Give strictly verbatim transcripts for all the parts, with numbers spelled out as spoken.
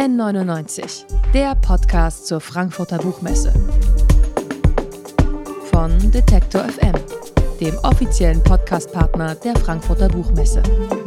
N neunundneunzig, der Podcast zur Frankfurter Buchmesse. Von Detektor F M, dem offiziellen Podcastpartner der Frankfurter Buchmesse.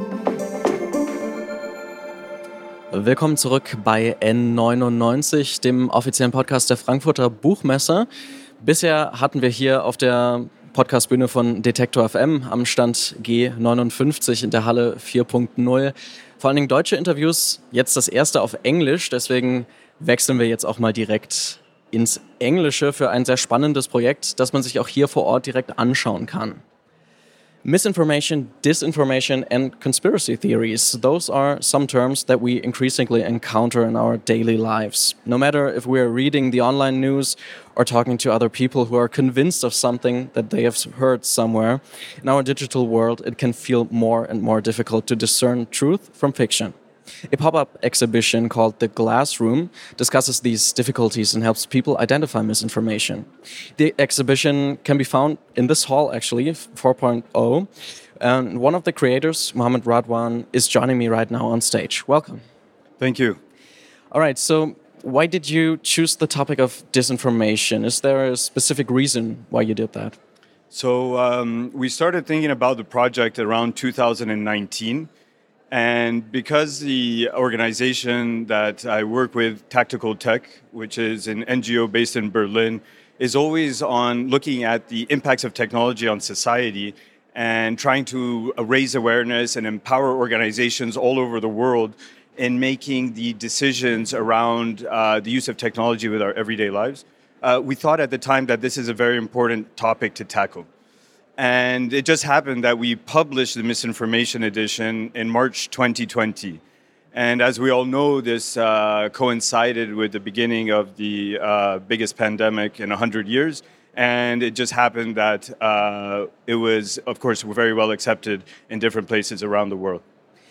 Willkommen zurück bei N neunundneunzig, dem offiziellen Podcast der Frankfurter Buchmesse. Bisher hatten wir hier auf der Podcastbühne von Detektor F M am Stand G neunundfünfzig in der Halle vier Punkt null. Vor allen Dingen deutsche Interviews, jetzt das erste auf Englisch, deswegen wechseln wir jetzt auch mal direkt ins Englische für ein sehr spannendes Projekt, das man sich auch hier vor Ort direkt anschauen kann. Misinformation, disinformation and conspiracy theories, those are some terms that we increasingly encounter in our daily lives. No matter if we're reading the online news or talking to other people who are convinced of something that they have heard somewhere, in our digital world it can feel more and more difficult to discern truth from fiction. A pop-up exhibition called The Glass Room discusses these difficulties and helps people identify misinformation. The exhibition can be found in this hall, actually, four point oh. And one of the creators, Mohammed Radwan, is joining me right now on stage. Welcome. Thank you. All right, so why did you choose the topic of disinformation? Is there a specific reason why you did that? So um, we started thinking about the project around two thousand nineteen. And because the organization that I work with, Tactical Tech, which is an N G O based in Berlin, is always on looking at the impacts of technology on society and trying to raise awareness and empower organizations all over the world in making the decisions around uh, the use of technology with our everyday lives, uh, we thought at the time that this is a very important topic to tackle. And it just happened that we published the Misinformation Edition in March twenty twenty. And as we all know, this uh, coincided with the beginning of the uh, biggest pandemic in one hundred years. And it just happened that uh, it was, of course, very well accepted in different places around the world.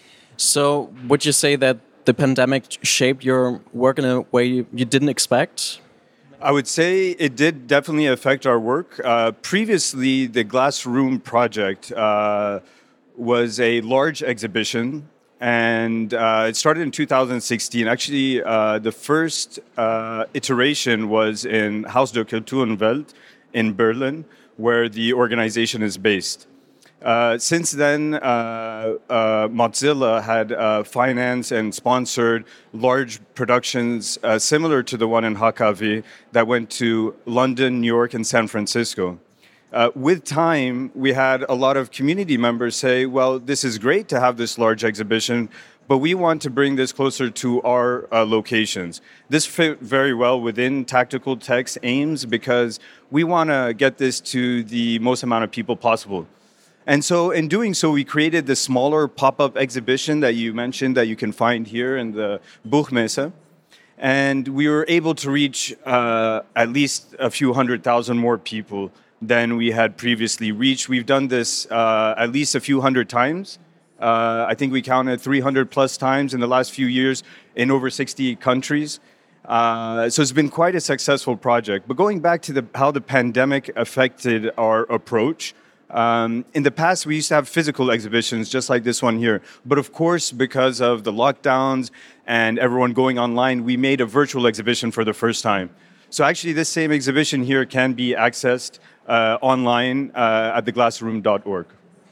So would you say that the pandemic shaped your work in a way you didn't expect? I would say it did definitely affect our work. Uh, previously, the Glass Room project uh, was a large exhibition, and uh, it started in two thousand sixteen. Actually, uh, the first uh, iteration was in Haus der Kulturenwelt in Berlin, where the organization is based. Uh, since then, uh, uh, Mozilla had uh, financed and sponsored large productions uh, similar to the one in H K W that went to London, New York, and San Francisco. Uh, with time, we had a lot of community members say, well, this is great to have this large exhibition, but we want to bring this closer to our uh, locations. This fit very well within Tactical Tech's aims because we want to get this to the most amount of people possible. And so in doing so, we created the smaller pop-up exhibition that you mentioned that you can find here in the Buchmesse. And we were able to reach uh, at least a few hundred thousand more people than we had previously reached. We've done this uh, at least a few hundred times. Uh, I think we counted three hundred plus times in the last few years in over sixty countries. Uh, so it's been quite a successful project. But going back to the, how the pandemic affected our approach, Um, in the past, we used to have physical exhibitions just like this one here. But of course, because of the lockdowns and everyone going online, we made a virtual exhibition for the first time. So actually, this same exhibition here can be accessed uh, online uh, at the glassroom dot org.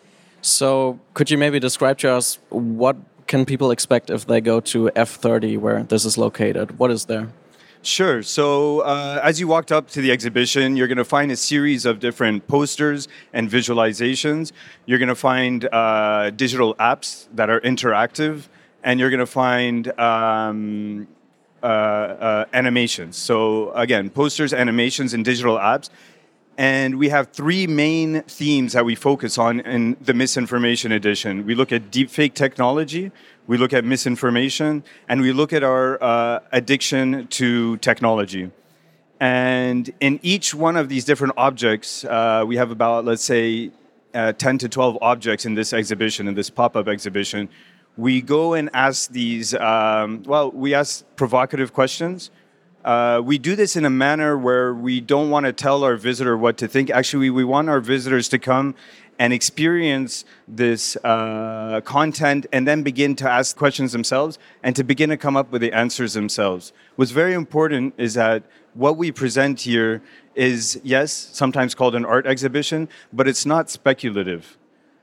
So could you maybe describe to us what can people expect if they go to F thirty, where this is located? What is there? Sure. So uh, as you walked up to the exhibition, you're going to find a series of different posters and visualizations. You're going to find uh, digital apps that are interactive, and you're going to find um, uh, uh, animations. So again, posters, animations, and digital apps. And we have three main themes that we focus on in the Misinformation Edition. We look at deepfake technology, we look at misinformation, and we look at our uh, addiction to technology. And in each one of these different objects, uh, we have about, let's say, uh, ten to twelve objects in this exhibition, in this pop-up exhibition. We go and ask these, um, well, we ask provocative questions. Uh, we do this in a manner where we don't want to tell our visitor what to think. Actually, we want our visitors to come and experience this uh, content and then begin to ask questions themselves and to begin to come up with the answers themselves. What's very important is that what we present here is, yes, sometimes called an art exhibition, but it's not speculative.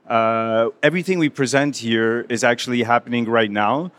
Uh, everything we present here is actually happening right now.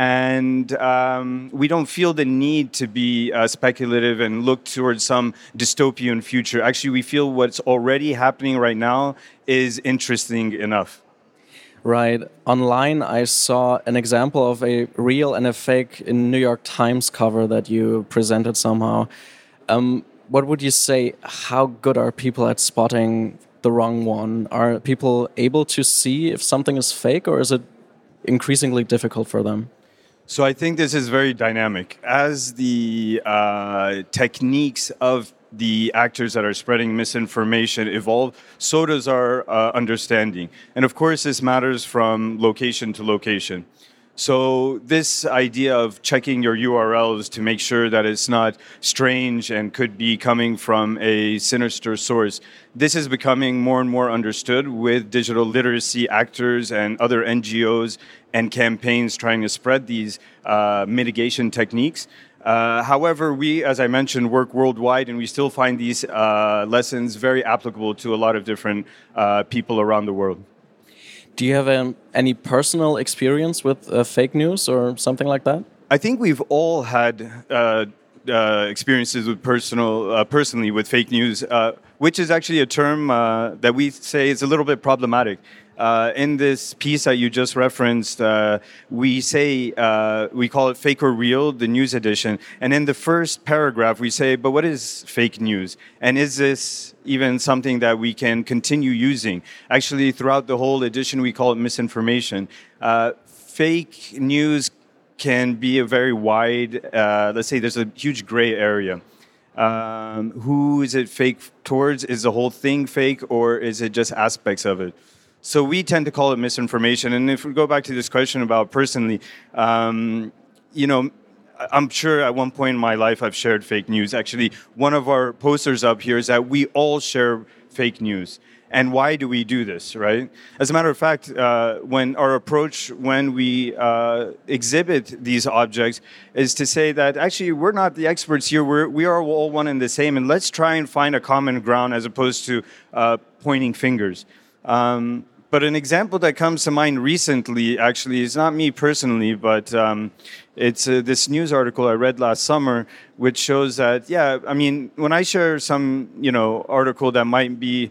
And um, we don't feel the need to be uh, speculative and look towards some dystopian future. Actually, we feel what's already happening right now is interesting enough. Right. Online, I saw an example of a real and a fake in New York Times cover that you presented somehow. Um, what would you say? How good are people at spotting the wrong one? Are people able to see if something is fake, or is it increasingly difficult for them? So I think this is very dynamic. As the uh, techniques of the actors that are spreading misinformation evolve, so does our uh, understanding. And of course, this matters from location to location. So this idea of checking your U R Ls to make sure that it's not strange and could be coming from a sinister source, this is becoming more and more understood with digital literacy actors and other N G Os and campaigns trying to spread these uh, mitigation techniques. Uh, however, we, as I mentioned, work worldwide, and we still find these uh, lessons very applicable to a lot of different uh, people around the world. Do you have um, any personal experience with uh, fake news or something like that? I think we've all had uh, uh, experiences with personal, uh, personally with fake news, uh, which is actually a term uh, that we say is a little bit problematic. Uh, in this piece that you just referenced, uh, we say, uh, we call it Fake or Real, the news edition. And in the first paragraph, we say, but what is fake news? And is this even something that we can continue using? Actually, throughout the whole edition, we call it misinformation. Uh, fake news can be a very wide, uh, let's say there's a huge gray area. Um, who is it fake towards? Is the whole thing fake, or is it just aspects of it? So we tend to call it misinformation. And if we go back to this question about personally, um, you know, I'm sure at one point in my life I've shared fake news. Actually, one of our posters up here is that we all share fake news. And why do we do this, right? As a matter of fact, uh, when our approach when we uh, exhibit these objects is to say that actually we're not the experts here. We're, we are all one and the same. And let's try and find a common ground as opposed to uh, pointing fingers. Um, But an example that comes to mind recently, actually, is not me personally, but um, it's uh, this news article I read last summer, which shows that, yeah, I mean, when I share some, you know, article that might be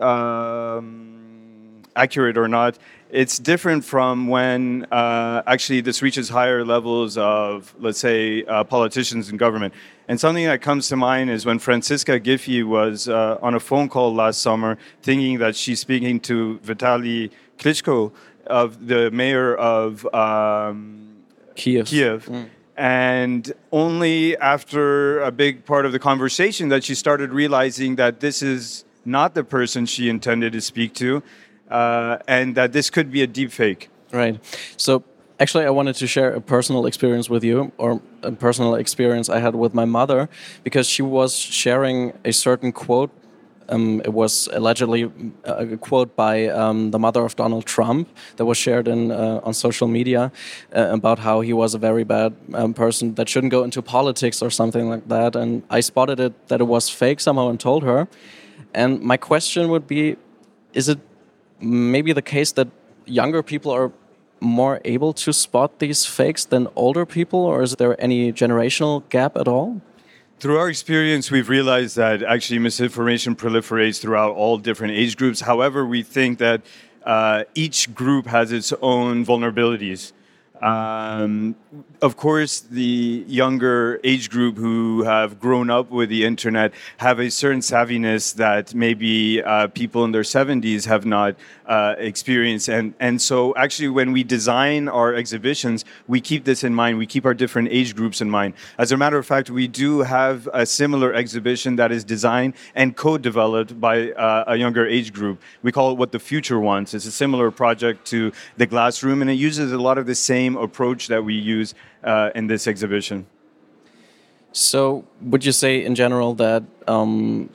um, accurate or not, it's different from when uh, actually this reaches higher levels of, let's say, uh, politicians and government. And something that comes to mind is when Franziska Giffey was uh, on a phone call last summer, thinking that she's speaking to Vitaly Klitschko, of the mayor of um, Kiev. Kiev. Mm. And only after a big part of the conversation that she started realizing that this is not the person she intended to speak to, uh, and that this could be a deep fake. Right. So actually, I wanted to share a personal experience with you, or a personal experience I had with my mother, because she was sharing a certain quote. Um, it was allegedly a quote by um, the mother of Donald Trump that was shared in uh, on social media uh, about how he was a very bad um, person that shouldn't go into politics or something like that. And I spotted it that it was fake somehow and told her. And my question would be, is it maybe the case that younger people are more able to spot these fakes than older people, or is there any generational gap at all? Through our experience, we've realized that actually misinformation proliferates throughout all different age groups. However, we think that uh, each group has its own vulnerabilities. Um, of course, the younger age group who have grown up with the internet have a certain savviness that maybe uh, people in their seventies have not uh, experienced. And, and so actually when we design our exhibitions, we keep this in mind. We keep our different age groups in mind. As a matter of fact, we do have a similar exhibition that is designed and co-developed by uh, a younger age group. We call it What the Future Wants. It's a similar project to the Glass Room, and it uses a lot of the same approach that we use uh, in this exhibition. So would you say in general that um,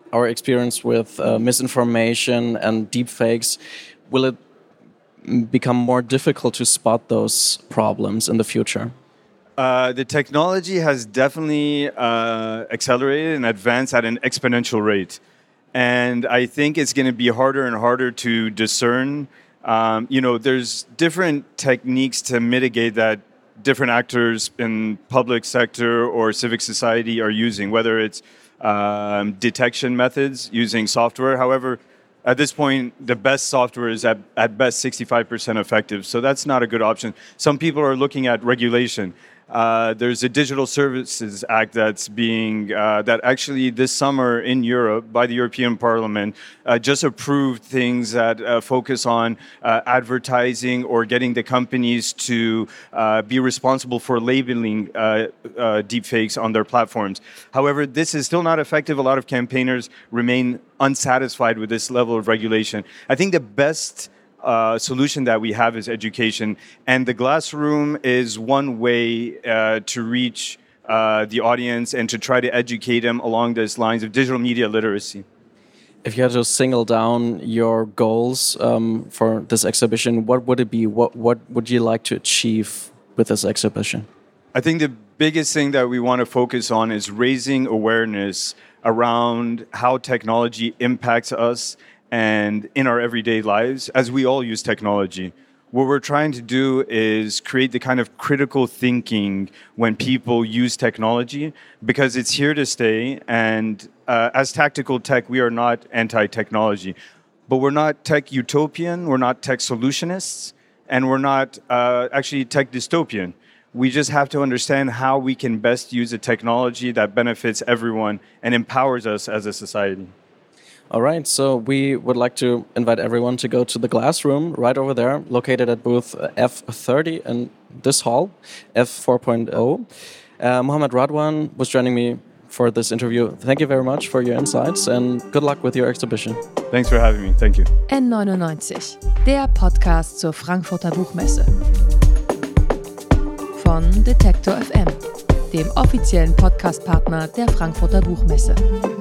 our experience with uh, misinformation and deepfakes, will it become more difficult to spot those problems in the future? Uh, the technology has definitely uh, accelerated and advanced at an exponential rate. And I think it's going to be harder and harder to discern. Um, you know, there's different techniques to mitigate that different actors in public sector or civic society are using, whether it's um, detection methods using software. However, at this point, the best software is at, at best sixty-five percent effective. So that's not a good option. Some people are looking at regulation. Uh, there's a Digital Services Act that's being, uh, that actually this summer in Europe by the European Parliament uh, just approved things that uh, focus on uh, advertising or getting the companies to uh, be responsible for labeling uh, uh, deepfakes on their platforms. However, this is still not effective. A lot of campaigners remain unsatisfied with this level of regulation. I think the best Uh, solution that we have is education, and the Glass Room is one way uh, to reach uh, the audience and to try to educate them along these lines of digital media literacy. If you had to single down your goals um, for this exhibition, what would it be? What what would you like to achieve with this exhibition? I think the biggest thing that we want to focus on is raising awareness around how technology impacts us and in our everyday lives, as we all use technology. What we're trying to do is create the kind of critical thinking when people use technology, because it's here to stay. And uh, as Tactical Tech, we are not anti-technology, but we're not tech utopian, we're not tech solutionists, and we're not uh, actually tech dystopian. We just have to understand how we can best use a technology that benefits everyone and empowers us as a society. All right, so we would like to invite everyone to go to the Glass Room right over there, located at booth F thirty in this hall, F four point oh. Uh, Mohammed Radwan was joining me for this interview. Thank you very much for your insights and good luck with your exhibition. Thanks for having me. Thank you. N neunundneunzig, der Podcast zur Frankfurter Buchmesse. Von Detektor F M, dem offiziellen Podcastpartner der Frankfurter Buchmesse.